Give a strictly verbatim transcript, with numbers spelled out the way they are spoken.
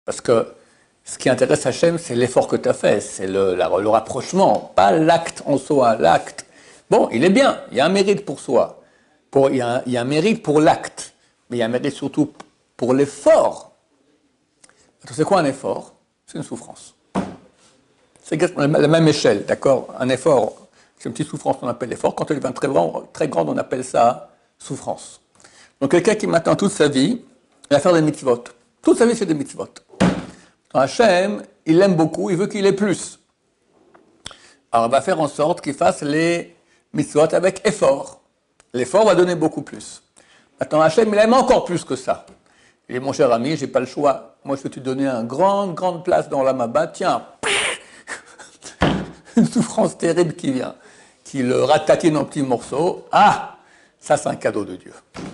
Parce que ce qui intéresse Hachem, c'est l'effort que tu as fait, c'est le, la, le rapprochement, pas l'acte en soi, l'acte. Bon, il est bien, il y a un mérite pour soi, pour, il, y a un, il y a un mérite pour l'acte, mais il y a un mérite surtout pour l'effort. C'est quoi un effort? C'est une souffrance. C'est la même échelle, d'accord? Un effort, c'est une petite souffrance qu'on appelle effort. Quand elle devient très grande, très grande, on appelle ça souffrance. Donc quelqu'un qui m'attend toute sa vie, il va faire des mitzvot. Toute sa vie, c'est des mitzvot. Hachem, il l'aime beaucoup, il veut qu'il ait plus. Alors il va faire en sorte qu'il fasse les mitzvot avec effort. L'effort va donner beaucoup plus. Maintenant, Hachem, il aime encore plus que ça. Il dit, mon cher ami, j'ai pas le choix. Moi, je vais te donner une grande, grande place dans la Maba. Tiens, une souffrance terrible qui vient, qui le ratatine en petits morceaux. Ah, ça, c'est un cadeau de Dieu.